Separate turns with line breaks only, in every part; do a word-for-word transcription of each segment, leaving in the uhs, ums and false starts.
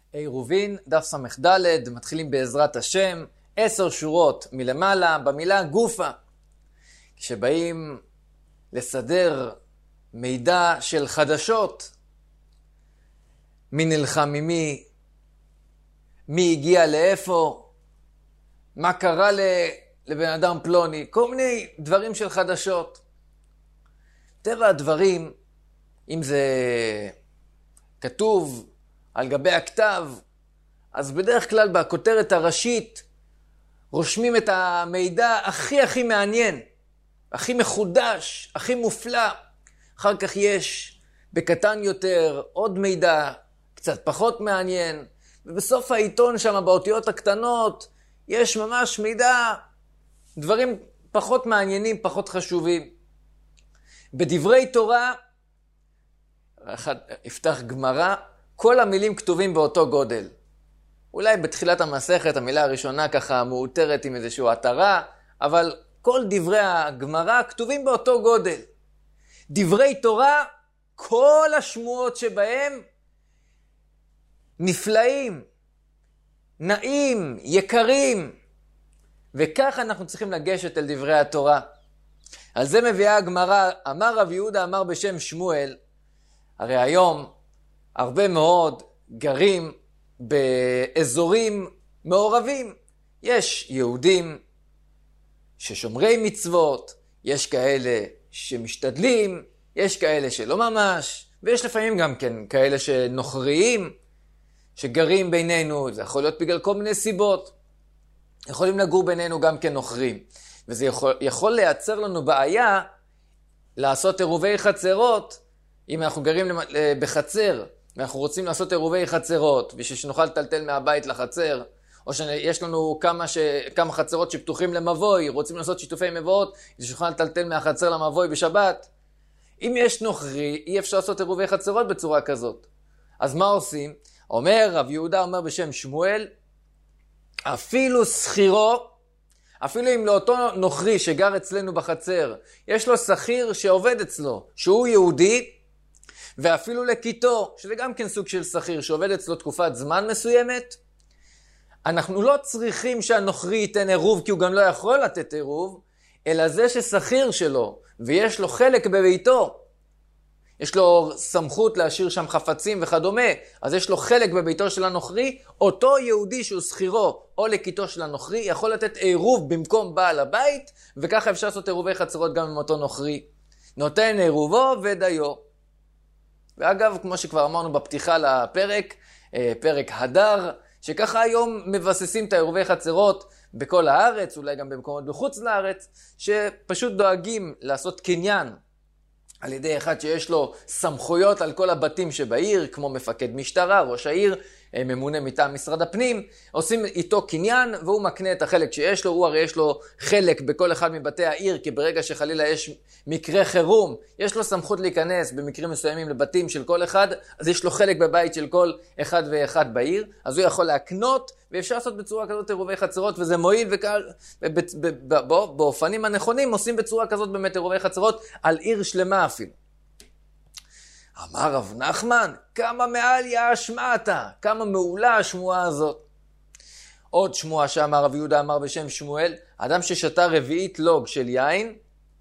עירובין, דף ס"ד, מתחילים בעזרת השם, עשר שורות מלמעלה, במילה גופה. כשבאים לסדר מידע של חדשות, מי נלחם ממי, מי הגיע לאיפה, מה קרה לבן אדם פלוני, כל מיני דברים של חדשות. טבע הדברים, אם זה כתוב על גבי הכתב, אז בדרך כלל בכותרת הראשית רושמים את המידע הכי הכי מעניין, הכי מחודש, הכי מופלא. אחר כך יש בקטן יותר עוד מידע קצת פחות מעניין, ובסוף העיתון שם באותיות הקטנות יש ממש מידע, דברים פחות מעניינים, פחות חשובים. בדברי תורה, אחד יפתח גמרא, כל המילים כתובים באותו גודל. אולי בתחילת המסכת המילה הראשונה ככה מאותרת עם איזשהו התרה, אבל כל דברי הגמרא כתובים באותו גודל. דברי תורה, כל השמועות שבהם נפלאים, נעים, יקרים, וכך אנחנו צריכים לגשת אל דברי התורה. על זה מביאה הגמרא, אמר רב יהודה אמר בשם שמואל, הרי היום הרבה מאוד גרים באזורים מעורבים. יש יהודים ששומרי מצוות, יש כאלה שמשתדלים, יש כאלה שלא ממש, ויש לפעמים גם כן כאלה שנוכריים, שגרים בינינו, זה יכול להיות בגלל כל מיני סיבות. יכולים לגור בינינו גם כן נוכרים. וזה יכול, יכול לייצר לנו בעיה לעשות עירובי חצרות, אם אנחנו גרים בחצר, ואנחנו רוצים לעשות עירובי חצרות, בשביל שנוכל לטלטל מהבית לחצר, או שיש לנו כמה, ש... כמה חצרות שפתוחים למבוי, רוצים לעשות שיתופי מבואות, בשביל שנוכל לטלטל מהחצר למבוי בשבת. אם יש נוכרי, אי אפשר לעשות עירובי חצרות בצורה כזאת. אז מה עושים? אומר רב יהודה, אומר בשם שמואל, אפילו שכירו, אפילו אם לאותו נוכרי שגר אצלנו בחצר, יש לו שכיר שעובד אצלו, שהוא יהודי, ואפילו לכיתו, שזה גם כן סוג של שכיר, שעובד אצלו תקופת זמן מסוימת, אנחנו לא צריכים שהנוכרי ייתן עירוב, כי הוא גם לא יכול לתת עירוב, אלא זה ששכיר שלו, ויש לו חלק בביתו, יש לו סמכות להשאיר שם חפצים וכדומה, אז יש לו חלק בביתו של הנוכרי, אותו יהודי שהוא שכירו או לכיתו של הנוכרי, יכול לתת עירוב במקום בעל הבית, וככה אפשר לעשות עירובי חצרות גם עם אותו נוכרי. נותן עירובו ודיו. ואגב, כמו שכבר אמרנו בפתיחה לפרק, פרק הדר, שככה היום מבססים את העירובי חצרות בכל הארץ, אולי גם במקומות בחוץ לארץ, שפשוט דואגים לעשות קניין, על ידי אחד שיש לו סמכויות על כל הבתים שבעיר, כמו מפקד משטרה, ראש העיר, ממונה מטעם משרד הפנים, עושים איתו קניין, והוא מקנה את החלק שיש לו, הוא הרי יש לו חלק בכל אחד מבתי העיר, כי ברגע שחלילה יש מקרה חירום, יש לו סמכות להיכנס במקרים מסוימים לבתים של כל אחד, אז יש לו חלק בבית של כל אחד ואחד בעיר, אז הוא יכול להקנות, ואפשר לעשות בצורה כזאת עירובי חצרות, וזה מועיל וקל, באופנים הנכונים עושים בצורה כזאת באמת עירובי חצרות, על עיר שלמה אפילו. אמר רב נחמן, כמה מעל ישמעת, כמה מעולה השמועה הזאת. עוד שמועה שאמר רב יהודה אמר בשם שמואל, אדם ששתה רביעית לוג של יין,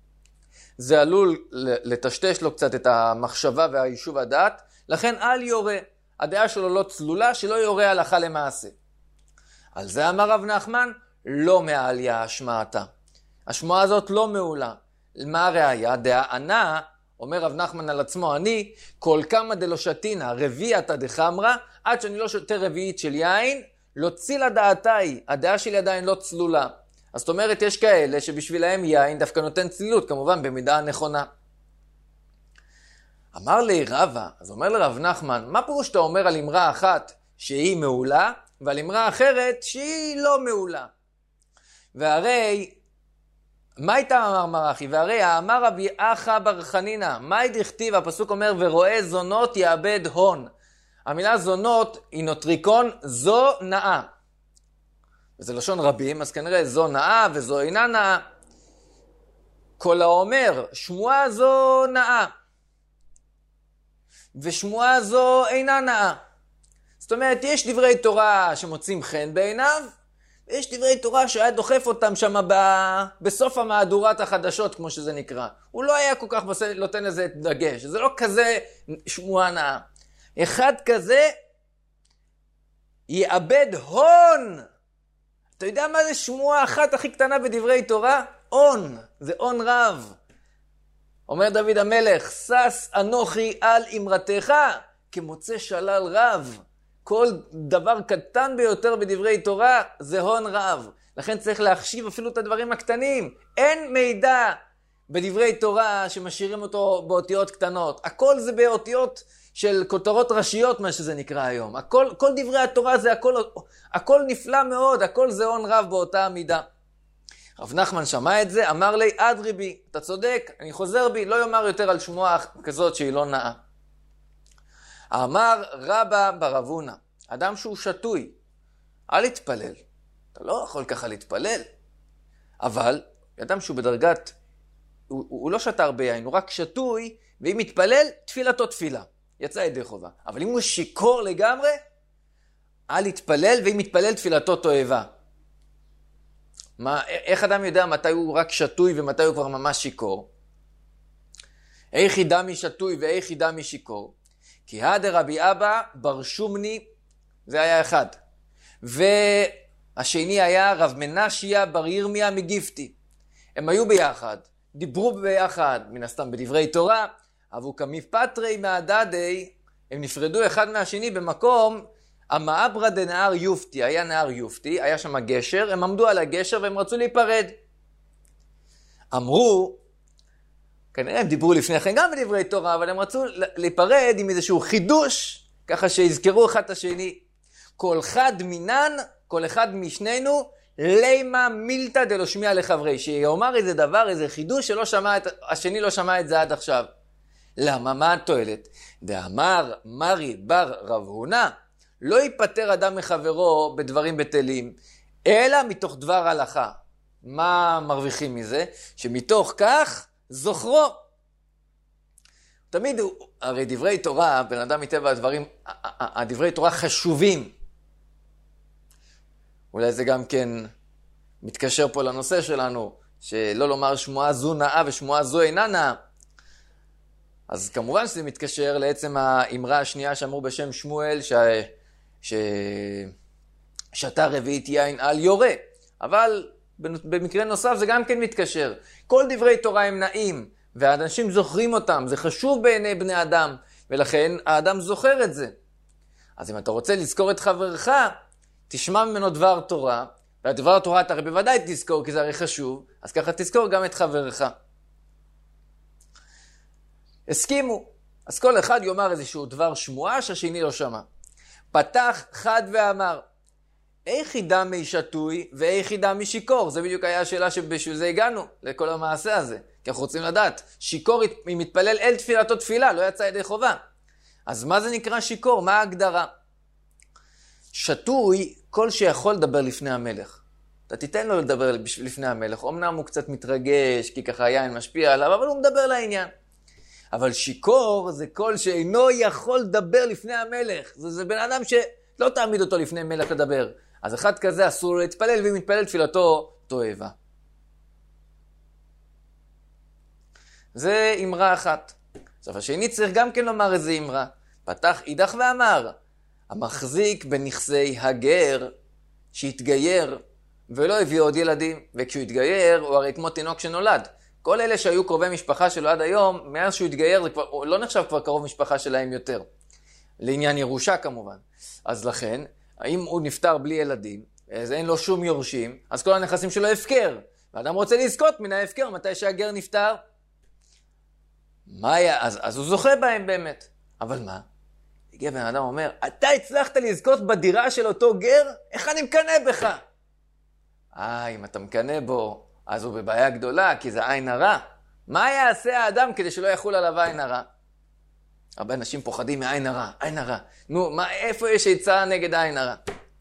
זה עלול לטשטש לו קצת את המחשבה והיישוב הדעת, לכן אל יורה, הדעה שלו לא צלולה, שלא יורה הלכה למעשה. על זה אמר רב נחמן, לא מעל ישמעת. השמועה הזאת לא מעולה. מה הראיה? דעה ענה, אומר רב נחמן על עצמו, אני כל כמה דלא שתינה רביעתא דחמרא, עד שאני לא שותה רביעית של יין, לא צילה דעתי, הדעה שלי עדיין לא צלולה. אז זאת אומרת, יש כאלה שבשבילהם יין דווקא נותן צלילות, כמובן במידה הנכונה. אמר לי רבא, אז אומר לרב נחמן, מה פירוש שאתה אומר על אמרה אחת שהיא מעולה, ועל אמרה אחרת שהיא לא מעולה? והרי מה הייתה אמר מרחי? והרי האמר רבי אחא בר חנינא, מה דכתיב? הפסוק אומר, ורואה זונות יאבד הון. המילה זונות היא נוטריקון, זו נאה. וזה לשון רבים, אז כנראה זו נאה וזו אינה נאה. כל האומר, שמועה זו נאה, ושמועה זו אינה נאה. זאת אומרת, יש דברי תורה שמוצאים חן בעיניו, ויש דברי תורה שהיה דוחף אותם שם ב... בסוף המהדורת החדשות, כמו שזה נקרא. הוא לא היה כל כך נותן לזה דגש, זה לא כזה שמועה נאה. אחד כזה יאבד הון. אתה יודע מה זה שמועה אחת הכי קטנה בדברי תורה? הון, זה הון רב. אומר דוד המלך, שש אנוכי על אמרתך כמוצא שלל רב. כל דבר קטן ביותר בדברי תורה זה הון רב. לכן צריך להחשיב אפילו את הדברים הקטנים. אין מידע בדברי תורה שמשאירים אותו באותיות קטנות. הכל זה באותיות של כותרות ראשיות, מה שזה נקרא היום. הכל, כל דברי התורה זה הכל, הכל נפלא מאוד, הכל זה הון רב באותה המידה. רב נחמן שמע את זה, אמר לי, אדרי בי, אתה צודק, אני חוזר בי, לא יאמר יותר על שמועה כזאת שהיא לא נאה. אמר רבא בר אבונה, אדם שהוא שטוי, אל יתפלל. אתה לא יכול ככה להתפלל. אבל, אדם שהוא בדרגת, הוא, הוא לא שתה הרבה יין, הוא רק שטוי, ואם יתפלל, תפילתו תפילה. יצא ידי חובה. אבל אם הוא שיקור לגמרי, אל יתפלל, ואם יתפלל תפילתו תועבה. מה, איך אדם יודע מתי הוא רק שטוי ומתי הוא כבר ממש שיקור? איך ידע מי שטוי ואיך ידע מי שיקור? כי הדר רבי אבא בר שומני, זה היה אחד. והשני היה רב מנשיה בר ירמיה מגיפתי. הם היו ביחד, דיברו ביחד, מן הסתם בדברי תורה, אבל כמפטרי מהדדי, הם נפרדו אחד מהשני במקום, המעברה דנהר יופתי, היה נהר יופתי, היה שם גשר, הם עמדו על הגשר והם רצו להיפרד. אמרו, כנראה הם דיברו לפני כן גם בדברי תורה, אבל הם רצו להיפרד עם איזשהו חידוש, ככה שיזכרו אחד את השני. כל אחד מינן, כל אחד משנינו, לימה מילתא דלא שמיע לחברי, שיאמר איזה דבר, איזה חידוש שלא שמע את, השני לא שמע את זה עד עכשיו. למה? מה התועלת? דאמר מרי בר רב הונא, לא ייפטר אדם מחברו בדברים בטלים, אלא מתוך דבר הלכה. מה מרוויחים מזה? שמתוך כך זוכרו. תמיד, הרי דברי תורה, בן אדם מטבע הדברים, הדברי תורה חשובים. אולי זה גם כן מתקשר פה לנושא שלנו, שלא לומר שמועה זו נאה ושמועה זו אינה נאה. אז כמובן שזה מתקשר לעצם האמרה השנייה שאמרו בשם שמואל, ש... ש... שתה רביעית יין על יורה. אבל במקרה נוסף זה גם כן מתקשר. כל דברי תורה הם נאים, והאנשים זוכרים אותם, זה חשוב בעיני בני אדם, ולכן האדם זוכר את זה. אז אם אתה רוצה לזכור את חברך, תשמע ממנו דבר תורה, והדבר התורה אתה הרי בוודאי תזכור, כי זה הרי חשוב, אז ככה תזכור גם את חברך. הסכימו. אז כל אחד יאמר איזשהו דבר שמועה שהשני לא שמע. פתח חד ואמר, איך ידע מי שטוי ואיך ידע מי שיקור? זה בדיוק היה השאלה שבשביל זה הגענו לכל המעשה הזה. כי אנחנו רוצים לדעת, שיקור אם מתפלל אל תפילתו תפילה, לא יצא ידי חובה. אז מה זה נקרא שיקור? מה ההגדרה? שטוי כל שיכול לדבר לפני המלך. אתה תיתן לו לדבר לפני המלך. אמנם הוא קצת מתרגש, כי ככה היין משפיע עליו, אבל הוא מדבר לעניין. אבל שיקור זה כל שאינו יכול לדבר לפני המלך. זה, זה בן אדם שלא תעמיד אותו לפני מלך לדבר. אז אחד כזה אסור לו להתפלל, ואם מתפלל תפילתו תועבה. זה אמרה אחת. עכשיו השני צריך גם כן לומר איזה אמרה. פתח אידך ואמר, המחזיק בנכסי הגר שהתגייר ולא הביא עוד ילדים. וכשהוא התגייר הוא הרי כמו תינוק שנולד. כל אלה שהיו קרובי משפחה שלו עד היום, מאז שהוא התגייר, זה כבר, לא נחשב כבר קרוב משפחה שלהם יותר. לעניין ירושה כמובן. אז לכן, אם הוא נפטר בלי ילדים, אז אין לו שום יורשים, אז כל הנכסים שלו הפקר. ואדם רוצה לזכות מן ההפקר מתי שהגר נפטר. מה היה? אז, אז הוא זוכה בהם באמת. אבל מה? הגיע בן אדם אומר, אתה הצלחת לזכות בדירה של אותו גר? איך אני מקנה בך? אה, אם אתה מקנה בו, אז הוא בבעיה גדולה, כי זה עין הרע. מה יעשה האדם כדי שלא יחול עליו עין הרע? הרבה אנשים פוחדים מעין הרע, עין הרע. נו, מה, איפה יש עצה נגד עין הרע?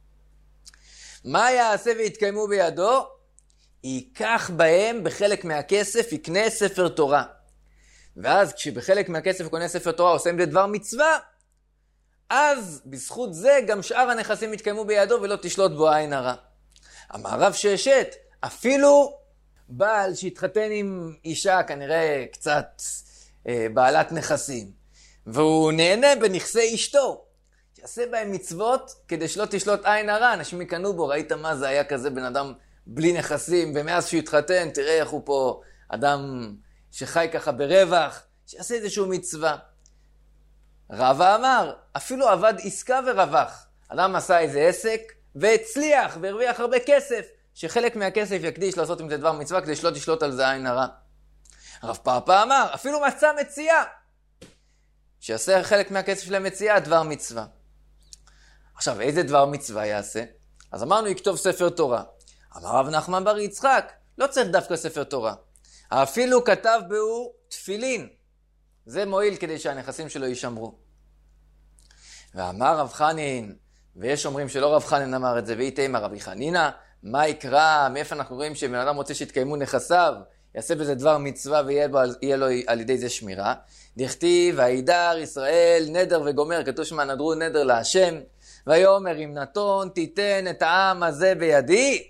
מה יעשה ויתקיימו בידו? ייקח בהם בחלק מהכסף, יקנה ספר תורה. ואז כשבחלק מהכסף הוא קונה ספר תורה, עושה עם זה דבר מצווה, אז בזכות זה גם שאר הנכסים יתקיימו בידו ולא תשלוט בו עין הרע. אמר רב ששת, אפילו בעל שהתחתן עם אישה כנראה קצת אה, בעלת נכסים, והוא נהנה בנכסי אשתו, שיעשה בהם מצוות כדי שלא תשלוט עין הרע. אנשים יקנו בו, ראית מה זה היה כזה בן אדם בלי נכסים, ומאז שהוא התחתן, תראה איך הוא פה אדם שחי ככה ברווח, שיעשה איזשהו מצווה. רבא אמר, אפילו עבד עסקה ורווח. אדם עשה איזה עסק והצליח והרוויח הרבה כסף, שחלק מהכסף יקדיש לעשות עם זה דבר מצווה כדי שלא תשלוט על זה עין הרע. הרב פאפא אמר, אפילו מצא מציאה, שיעשה חלק מהכסף של המציאה דבר מצווה. עכשיו, איזה דבר מצווה יעשה? אז אמרנו, יכתוב ספר תורה. אמר רב נחמן בר יצחק, לא צריך דווקא ספר תורה. אפילו כתב בו תפילין. זה מועיל כדי שהנכסים שלו יישמרו. ואמר רב חנין, ויש אומרים שלא רב חנין אמר את זה, ואיתה אמר רבי חנינא, מה יקרא, מאיפה אנחנו רואים שבן אדם רוצה שיתקיימו נכסיו, יעשה בזה דבר מצווה ויהיה לו, לו על ידי זה שמירה. דכתיב, וידר ישראל נדר וגומר, כתוב שמה נדרו נדר להשם, ויאמר אם נתון תיתן את העם הזה בידי,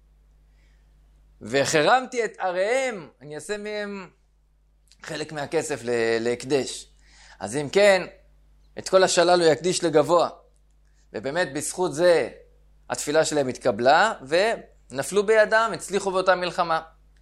וחרמתי את עריהם, אני אעשה מהם חלק מהכסף להקדש. אז אם כן, את כל השלל הוא יקדיש לגבוה. ובאמת בזכות זה התפילה שלהם התקבלה, ונפלו בידם, הצליחו באותה מלחמה.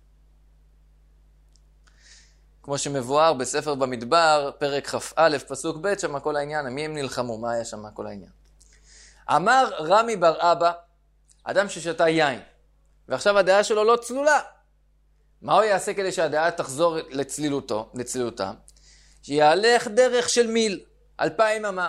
כמו שמבואר בספר במדבר, פרק כ"א, פסוק ב', שם כל העניין, מי הם נלחמו, מה היה שם כל העניין. אמר רמי בר אבא, אדם ששתה יין, ועכשיו הדעה שלו לא צלולה. מה הוא יעשה כדי שהדעה תחזור לצלילותו, לצלילותה? שיהלך דרך של מיל, אלפיים אמה.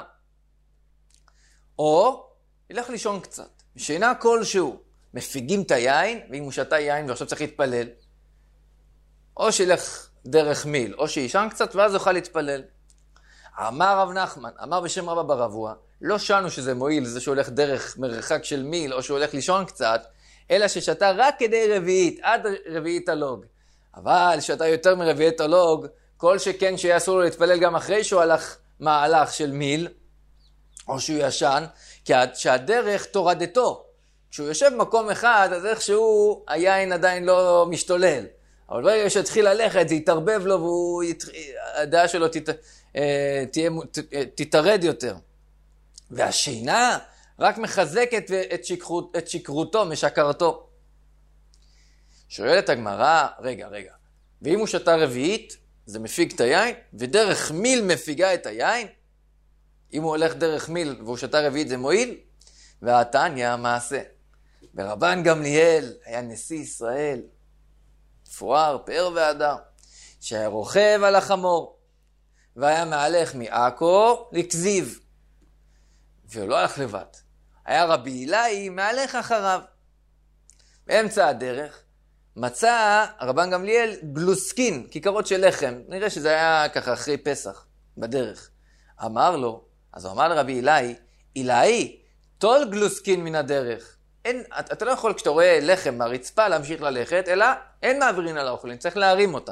או ילך לישון קצת. שינה כלשהו, מפיגים את היין, ואם הוא שתה יין ועכשיו צריך להתפלל, או שילך דרך מיל, או שישן קצת ואז יוכל להתפלל. אמר רב נחמן, אמר בשם רבא בר אבוה, לא שנו שזה מועיל, זה שהוא הולך דרך מרחק של מיל, או שהוא הולך לישון קצת, אלא ששתה רק כדי רביעית, עד רביעית הלוג. אבל שתה יותר מרביעית הלוג, כל שכן שיהיה אסור לו להתפלל גם אחרי שהוא הלך מהלך של מיל, או שהוא ישן, כי שהדרך תורדתו. כשהוא יושב במקום אחד, אז איכשהו היין עדיין לא משתולל. אבל ברגע שהתחיל ללכת, זה יתערבב לו, והדעה שלו תת, תהיה, תתרד יותר. והשינה רק מחזקת את, שקרות, את שקרותו, משקרתו. שואלת הגמרא, רגע, רגע, ואם הוא שתה רביעית, זה מפיג את היין, ודרך מיל מפיגה את היין? אם הוא הולך דרך מיל והוא שתה רביעית זה מועיל? והתניא מעשה. ברבן גמליאל היה נשיא ישראל, מפואר, פאר והדר, שהיה רוכב על החמור, והיה מהלך מעכו לכזיב. והוא לא הלך לבד. היה רבי אילאי מהלך אחריו. באמצע הדרך מצא רבן גמליאל גלוסקין, כיכרות של לחם. נראה שזה היה ככה אחרי פסח, בדרך. אמר לו, אז הוא אמר לרבי אילאי, אילאי, טול גלוסקין מן הדרך. אין, אתה, אתה לא יכול כשאתה רואה לחם מהרצפה להמשיך ללכת, אלא אין מעבירין על האוכלים, צריך להרים אותם.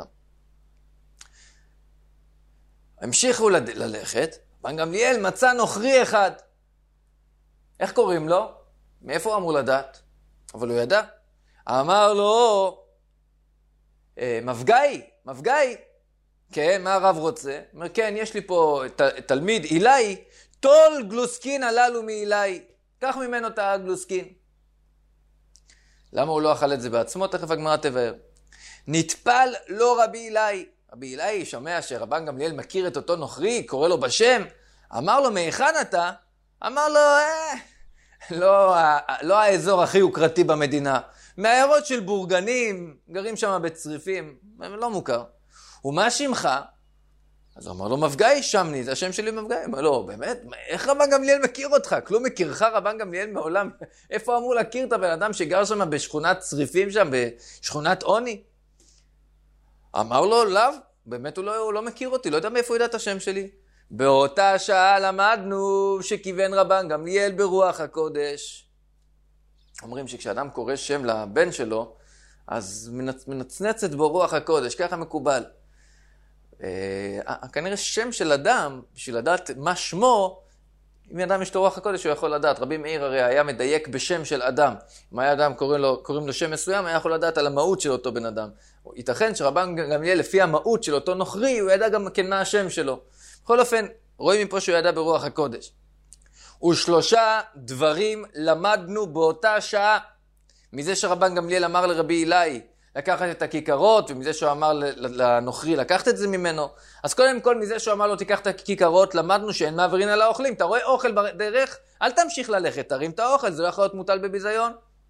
המשיכו ל- ללכת, רבן גמליאל מצא נוכרי אחד. איך קוראים לו? מאיפה הוא אמור לדעת? אבל הוא ידע. אמר לו, מפגאי, מפגאי. כן, מה הרב רוצה? אומר, כן, יש לי פה ת, תלמיד אילאי, טול גלוסקין הללו מאילאי. קח ממנו את הגלוסקין. למה הוא לא אכל את זה בעצמו? תכף הגמרא תבאר. נטפל לא רבי אילאי. רבי אילאי שומע שרבן גמליאל מכיר את אותו נוכרי, קורא לו בשם. אמר לו, מהיכן אתה? אמר לו, אה, לא, לא האזור הכי יוקרתי במדינה. מהעיירות של בורגנים, גרים שם בצריפים, לא מוכר. ומה שמך? אז הוא אמר לו, מפגאי שמני, זה השם שלי מפגאי. אמר לו, באמת? איך רבן גמליאל מכיר אותך? כלום מכירך רבן גמליאל מעולם. איפה אמור להכיר את הבן אדם שגר שם בשכונת צריפים שם, בשכונת עוני? אמר לו, לא, באמת הוא לא, הוא לא מכיר אותי, לא יודע מאיפה הוא ידע את השם שלי. באותה שעה למדנו שכיוון רבן גמליאל ברוח הקודש. אומרים שכשאדם קורא שם לבן שלו, אז מנצ... מנצנצת בו רוח הקודש, ככה מקובל. אה, כנראה שם של אדם, בשביל לדעת מה שמו, אם אדם יש לו רוח הקודש, הוא יכול לדעת. רבי מאיר הרי היה מדייק בשם של אדם. אם היה אדם קוראים לו, קוראים לו שם מסוים, היה יכול לדעת על המהות של אותו בן אדם. ייתכן שרבן גמליאל, לפי המהות של אותו נוכרי, הוא ידע גם כן מה השם שלו. בכל אופן, רואים מפה שהוא ידע ברוח הקודש. ושלושה דברים למדנו באותה שעה. מזה שרבן גמליאל אמר לרבי אילאי לקחת את הכיכרות, ומזה שהוא אמר לנוכרי לקחת את זה ממנו. אז קודם כל, מזה שהוא אמר לו תיקח את הכיכרות, למדנו שאין מעברין על האוכלים. אתה רואה אוכל בדרך, אל תמשיך ללכת, תרים את האוכל, זה לא יכול להיות מוטל בביזיון.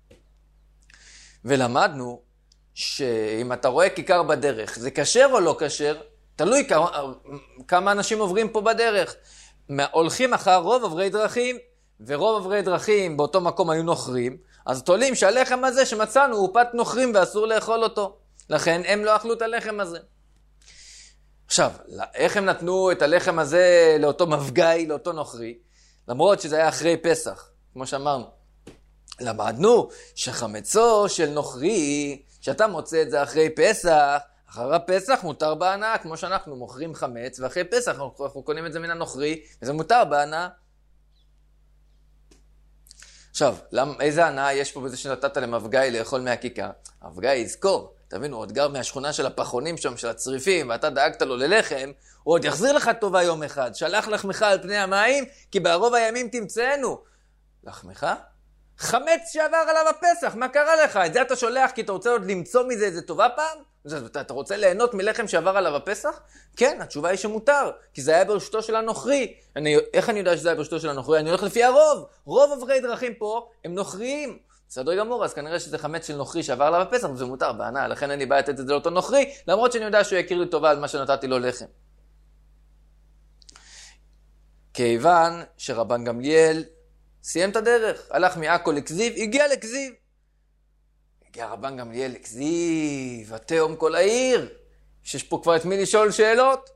ולמדנו שאם אתה רואה כיכר בדרך, זה כשר או לא כשר, תלוי כמה, כמה אנשים עוברים פה בדרך. הולכים אחר רוב עברי דרכים, ורוב עברי דרכים באותו מקום היו נוכרים, אז תולים שהלחם הזה שמצאנו הוא פת נוכרים ואסור לאכול אותו. לכן הם לא אכלו את הלחם הזה. עכשיו, איך הם נתנו את הלחם הזה לאותו מפגאי, לאותו נוכרי? למרות שזה היה אחרי פסח, כמו שאמרנו. למדנו שחמצו של נוכרי, שאתה מוצא את זה אחרי פסח, אחרי הפסח מותר בהנאה, כמו שאנחנו מוכרים חמץ, ואחרי פסח אנחנו קונים את זה מן הנוכרי, וזה מותר בהנאה. עכשיו, למ, איזה הנאה יש פה בזה שנתת למפגאי לאכול מהכיכר? המפגאי יזכור, תבינו, עוד גר מהשכונה של הפחונים שם, של הצריפים, ואתה דאגת לו ללחם, הוא עוד יחזיר לך טובה יום אחד, שלח לחמך על פני המים, כי בערוב הימים תמצאנו. לחמך? חמץ שעבר עליו הפסח, מה קרה לך? את זה אתה שולח כי אתה רוצה עוד למצוא מזה איזה טובה פעם? אתה רוצה ליהנות מלחם שעבר עליו הפסח? כן, התשובה היא שמותר, כי זה היה ברשותו של הנוכרי. אני, איך אני יודע שזה היה ברשותו של הנוכרי? אני הולך לפי הרוב. רוב עברי דרכים פה הם נוכריים. בסדר גמור, אז כנראה שזה חמץ של נוכרי שעבר עליו הפסח, וזה מותר בהנאה, לכן אני בא לתת את זה לאותו נוכרי, למרות שאני יודע שהוא יכיר לי טובה על מה שנתתי לו לחם. כיוון שרבן גמליאל סיים את הדרך, הלך מעכו לכזיב, הגיע לכזיב. הגיע רבן גמליאל לכזיב, התאום כל העיר, שיש פה כבר את מי לשאול שאלות.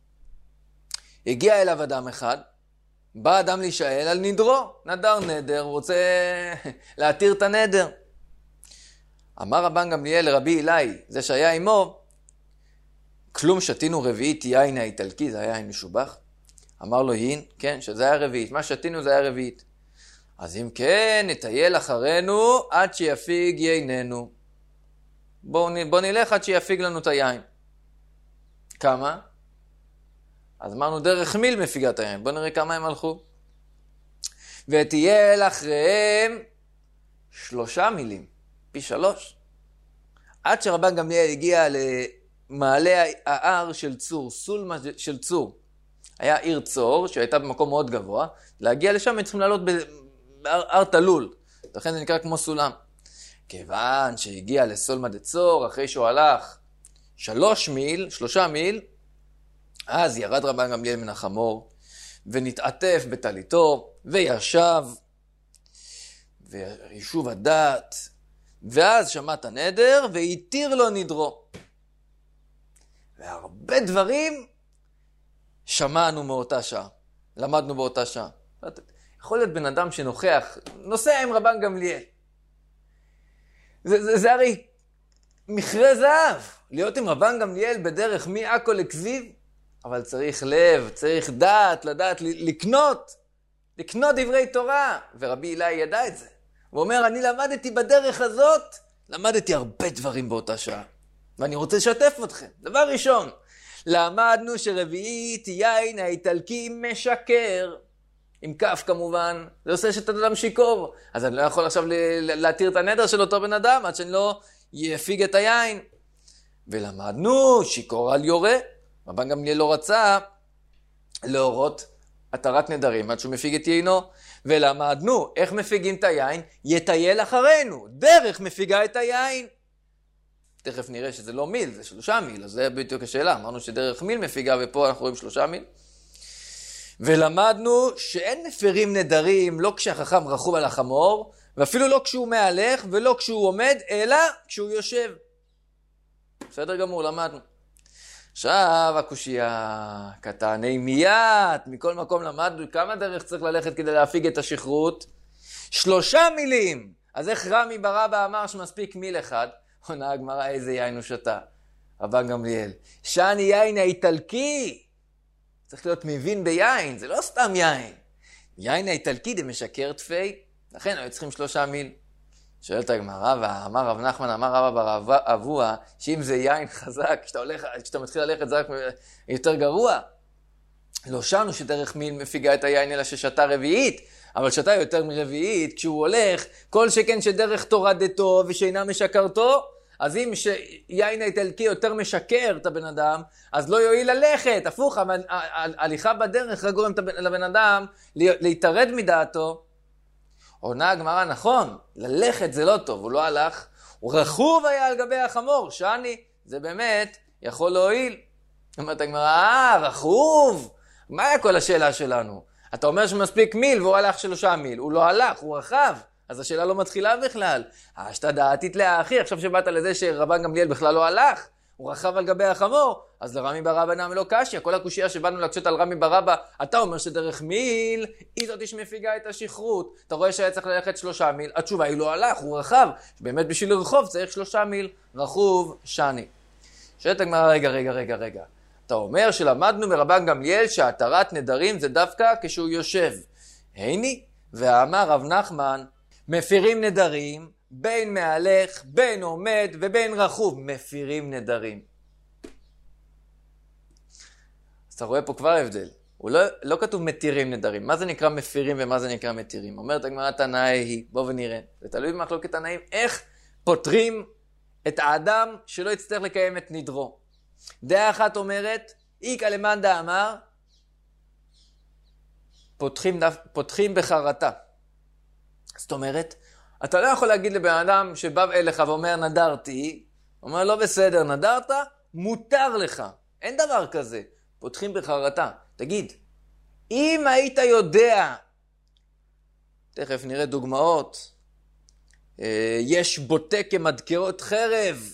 הגיע אליו אדם אחד, בא אדם להישאל על נדרו, נדר נדר, הוא רוצה להתיר את הנדר. אמר רבן גמליאל לרבי אילאי, זה שהיה עמו, כלום שתינו רביעית יין האיטלקי, זה היה יין משובח. אמר לו הין, כן, שזה היה רביעית, מה שתינו זה היה רביעית. אז אם כן, נטייל אחרינו עד שיפיג ייננו. בואו בוא נלך עד שיפיג לנו את היין. כמה? אז אמרנו דרך מיל מפיגת היין. בואו נראה כמה הם הלכו. ותייל אחריהם שלושה מילים, פי שלוש. עד שרבן גמליאל הגיע למעלה ההר של צור, סולמה של צור. היה עיר צור שהייתה במקום מאוד גבוה. להגיע לשם הם צריכים לעלות ב... הר תלול, לכן זה נקרא כמו סולם. כיוון שהגיע לסולמה דצור, אחרי שהוא הלך שלוש מיל, שלושה מיל, אז ירד רבן גמליאל מן החמור, ונתעטף בטליתו, וישב, וישוב הדעת, ואז שמע את הנדר, והתיר לו נדרו. והרבה דברים שמענו מאותה שעה, למדנו באותה שעה. יכול להיות בן אדם שנוכח, נוסע עם רבן גמליאל. זה, זה, זה הרי מכרה זהב, להיות עם רבן גמליאל בדרך מעכו לכזיב, אבל צריך לב, צריך דעת, לדעת, לקנות, לקנות דברי תורה. ורבי אילאי ידע את זה. הוא אומר, אני למדתי בדרך הזאת, למדתי הרבה דברים באותה שעה. ואני רוצה לשתף אתכם. דבר ראשון, למדנו שרביעית יין האיטלקי משקר. עם כף כמובן, זה עושה שאת אדם שיקור. אז אני לא יכול עכשיו להתיר את הנדר של אותו בן אדם, עד שאני לא יפיג את היין. ולמדנו שיקור על יורה. רבן גמליאל לא רצה להורות התרת נדרים, עד שהוא מפיג את יינו. ולמדנו איך מפיגים את היין, יטייל אחרינו, דרך מפיגה את היין. תכף נראה שזה לא מיל, זה שלושה מיל, אז זה בדיוק השאלה. אמרנו שדרך מיל מפיגה, ופה אנחנו רואים שלושה מיל. ולמדנו שאין מפרים נדרים, לא כשהחכם רכוב על החמור, ואפילו לא כשהוא מהלך, ולא כשהוא עומד, אלא כשהוא יושב. בסדר גמור, למדנו. עכשיו, הקושייה, קטעני מיד, מכל מקום למדנו, כמה דרך צריך ללכת כדי להפיג את השכרות? שלושה מילים. אז איך רמי ברבא אמר שמספיק מיל אחד? עונה הגמרא, איזה יין הוא שתה? רבן גמליאל. שאני יין האיטלקי. צריך להיות מבין ביין, זה לא סתם יין. יין האיטלקי דמשקר תפי, לכן היו צריכים שלושה מיל. שואלת הגמרא, ואמר רב נחמן, אמר רבא בר אבוה, שאם זה יין חזק, כשאתה, הולך, כשאתה מתחיל ללכת זה רק יותר גרוע. לא שנו שדרך מיל מפיגה את היין אלא ששתה רביעית, אבל שתה יותר מרביעית, כשהוא הולך, כל שכן שדרך תורדתו ושאינה משקרתו, אז אם יין האיטלקי יותר משקר את הבן אדם, אז לא יועיל ללכת. הפוך, ההליכה בדרך רק גורם לבן אדם להתערד מדעתו. עונה הגמרא, נכון, ללכת זה לא טוב, הוא לא הלך, הוא רכוב היה על גבי החמור, שאני, זה באמת יכול להועיל. אומרת הגמרא, אה, רכוב, מה היה כל השאלה שלנו? אתה אומר שמספיק מיל והוא הלך שלושה מיל, הוא לא הלך, הוא רכב, אז השאלה לא מתחילה בכלל. השתה דעתית לאחי, עכשיו שבאת לזה שרבן גמליאל בכלל לא הלך, הוא רכב על גבי החמור, אז לרמי ברבא נמי לא קשיא, כל הקושיה שבאנו להקשות על רמי ברבא, אתה אומר שדרך מיל, היא זאת שמפיגה את השכרות, אתה רואה שהיה צריך ללכת שלושה מיל, התשובה היא לא הלך, הוא רכב, באמת בשביל לרחוב צריך שלושה מיל, רכוב שני. שואלת הגמרא, רגע, רגע, רגע, רגע, אתה אומר שלמדנו מרבן גמליאל שהתרת נדרים זה דווקא כשהוא יושב. היני, ואמר רב נחמן, מפירים נדרים, בין מהלך, בין עומד ובין רכוב, מפירים נדרים. אז אתה רואה פה כבר הבדל. הוא לא, לא כתוב מתירים נדרים. מה זה נקרא מפירים ומה זה נקרא מתירים? אומרת הגמרא תנאי היא, בוא ונראה. זה תלוי במחלוקת תנאים, איך פותרים את האדם שלא יצטרך לקיים את נדרו. דעה אחת אומרת, איקא למאן דאמר, פותחים, פותחים בחרטה. זאת אומרת, אתה לא יכול להגיד לבן אדם שבא אליך ואומר נדרתי, אומר לא בסדר, נדרת, מותר לך. אין דבר כזה. פותחים בחרטה. תגיד, אם היית יודע, תכף נראה דוגמאות, יש בוטה כמדקרות חרב,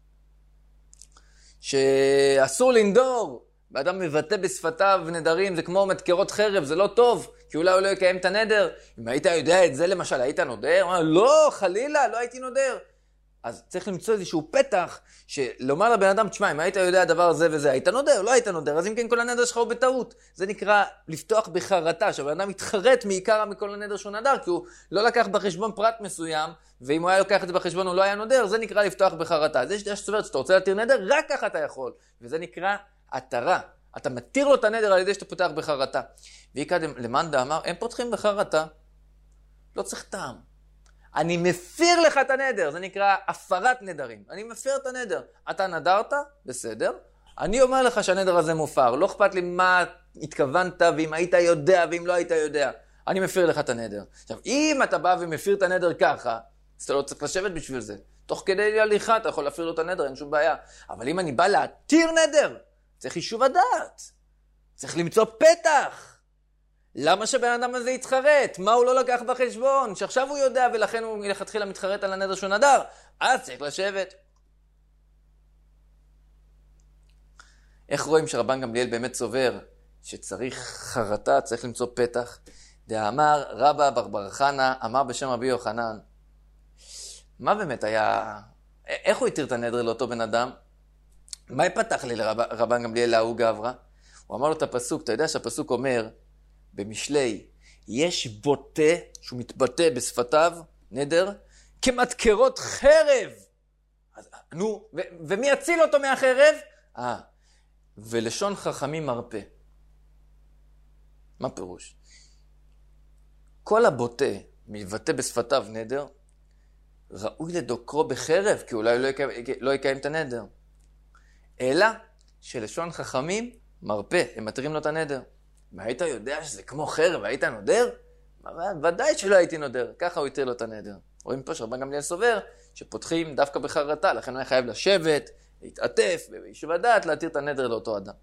שאסור לנדור, ואדם מבטא בשפתיו נדרים, זה כמו מדקרות חרב, זה לא טוב, כי אולי הוא לא יקיים את הנדר. אם היית יודע את זה למשל, היית נודר? אומר, לא, חלילה, לא הייתי נודר. אז צריך למצוא איזשהו פתח, שלומר לבן אדם, תשמע, אם היית יודע הדבר הזה וזה, היית נודר, לא היית נודר, אז אם כן כל הנדר שלך הוא בטעות. זה נקרא לפתוח בחרטה, שהבן אדם מתחרט מעיקר מכל הנדר שהוא נדר, כי הוא לא לקח בחשבון פרט מסוים, ואם הוא היה לוקח את זה בחשבון הוא לא היה נודר, זה נקרא לפתוח בחרטה. אז יש דעה שסוברת שאתה רוצה להתיר נדר, רק ככה אתה יכול. וזה נקרא התרה. אתה מתיר לו את הנדר על ידי שאתה פותח בחרטה. ואיקא למאן דאמר, הם פותחים בחרטה. לא צריך טעם. אני מפיר לך את הנדר, זה נקרא הפרת נדרים. אני מפיר את הנדר. אתה נדרת, בסדר. אני אומר לך שהנדר הזה מופר. לא אכפת לי מה התכוונת, ואם היית יודע, ואם לא היית יודע. אני מפיר לך את הנדר. עכשיו, אם אתה בא ומפיר את הנדר ככה, אז אתה לא צריך לשבת בשביל זה. תוך כדי הליכה, אתה יכול להפיר לו את הנדר, אין שום בעיה. אבל אם אני בא להתיר נדר, צריך יישוב הדעת. צריך למצוא פתח. למה שבן אדם הזה יתחרט? מה הוא לא לקח בחשבון? שעכשיו הוא יודע ולכן הוא מלכתחילה מתחרט על הנדר שהוא נדר. אז צריך לשבת. איך רואים שרבן גמליאל באמת סובר שצריך חרטה, צריך למצוא פתח? דאמר רבא בר בר חנא, אמר בשם רבי יוחנן. מה באמת היה... איך הוא התיר את הנדר לאותו בן אדם? מה יפתח לי לרבן גמליאל להוא גברא? הוא אמר לו את הפסוק, אתה יודע שהפסוק אומר במשלי, יש בוטה שהוא מתבטא בשפתיו, נדר, כמדקרות חרב. אז, נו, ו- ומי יציל אותו מהחרב? אה, ולשון חכמים מרפא. מה פירוש? כל הבוטה מתבטא בשפתיו נדר, ראוי לדוקרו בחרב, כי אולי לא יקיים, לא יקיים את הנדר. אלא שלשון חכמים מרפא, הם מתירים לו את הנדר. מה היית יודע שזה כמו חרב, היית נודר? ודאי שלא הייתי נודר, ככה הוא יתיר לו את הנדר. רואים פה שרבן גמליאל סובר שפותחים דווקא בחרטה, לכן הוא חייב לשבת, להתעטף, וביישוב הדעת להתיר את הנדר לאותו אדם.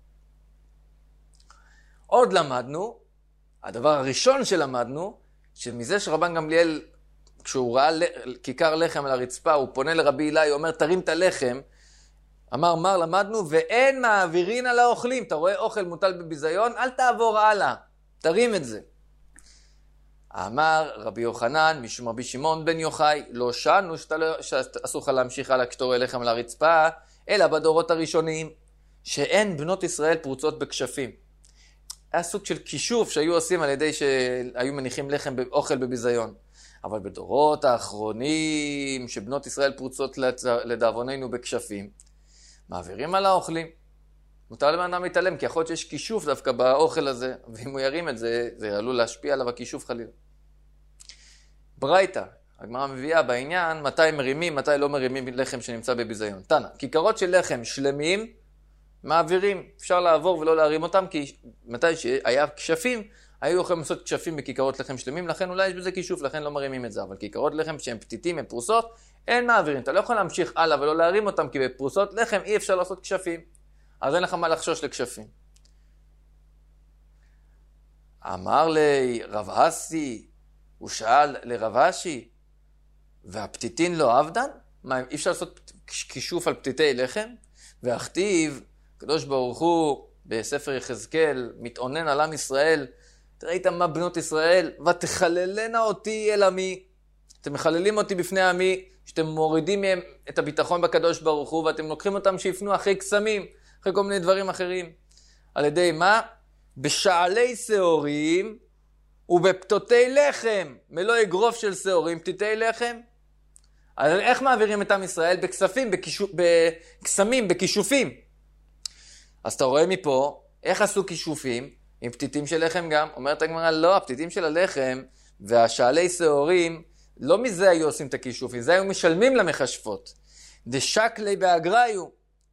עוד למדנו, הדבר הראשון שלמדנו, שמזה שרבן גמליאל, כשהוא ראה כיכר לחם על הרצפה, הוא פונה לרבי אילאי, הוא אומר, תרים את הלחם, אמר מר למדנו, ואין מעבירין על האוכלים. אתה רואה אוכל מוטל בביזיון, אל תעבור הלאה, תרים את זה. אמר רבי יוחנן, משום רבי שמעון בן יוחאי, לא שנו לא, שאסור לך להמשיך הלאה כשאתה רואה לחם על הרצפה, אלא בדורות הראשונים, שאין בנות ישראל פרוצות בכשפים. היה סוג של כישוף שהיו עושים על ידי שהיו מניחים לחם אוכל בביזיון. אבל בדורות האחרונים שבנות ישראל פרוצות לדאבוננו בכשפים, מעבירים על האוכלים. מותר לבן אדם להתעלם, כי יכול להיות שיש כישוף דווקא באוכל הזה, ואם הוא ירים את זה, זה עלול להשפיע עליו הכישוף חלילה. ברייתא, הגמרא מביאה בעניין, מתי מרימים, מתי לא מרימים לחם שנמצא בביזיון. תנא, כיכרות של לחם שלמים, מעבירים, אפשר לעבור ולא להרים אותם, כי מתי שהיה כשפים, היו יכולים לעשות כשפים בכיכרות לחם שלמים, לכן אולי יש בזה כישוף, לכן לא מרימים את זה, אבל כיכרות לחם שהן פתיתים, הן פרוסות, אין מעבירים. אתה לא יכול להמשיך הלאה ולא להרים אותם, כי בפרוסות לחם אי אפשר לעשות כשפים. אז אין לך מה לחשוש לכשפים. אמר לי רב אסי, הוא שאל לרב אשי, והפתיתין לא עבדן? מה, אי אפשר לעשות כישוף על פתיתי לחם? והכתיב, הקדוש ברוך הוא בספר יחזקאל, מתאונן על עם ישראל, תראית מה בנות ישראל, ותחללנה אותי אל עמי. אתם מחללים אותי בפני עמי, שאתם מורידים מהם את הביטחון בקדוש ברוך הוא, ואתם לוקחים אותם שיפנו אחרי קסמים, אחרי כל מיני דברים אחרים. על ידי מה? בשעלי שעורים ובפתותי לחם, מלוא אגרוף של שעורים, פתיתי לחם. אז איך מעבירים את עם ישראל? בכספים, בכישופ... בקסמים, בכישופים. אז אתה רואה מפה, איך עשו כישופים? עם פתיתים של לחם גם. אומרת הגמרא, לא, הפתיתים של הלחם והשעלי שעורים, לא מזה היו עושים את הכישופים, זה היו משלמים למכשפות. דשקלי באגריו.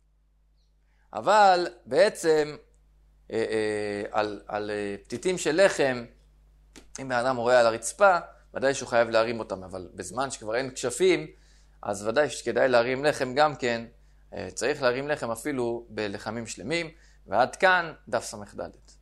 אבל בעצם אה, אה, על, על אה, פתיתים של לחם, אם האדם רואה על הרצפה, ודאי שהוא חייב להרים אותם, אבל בזמן שכבר אין כשפים, אז ודאי שכדאי להרים לחם גם כן, אה, צריך להרים לחם אפילו בלחמים שלמים, ועד כאן דף סמך ד'.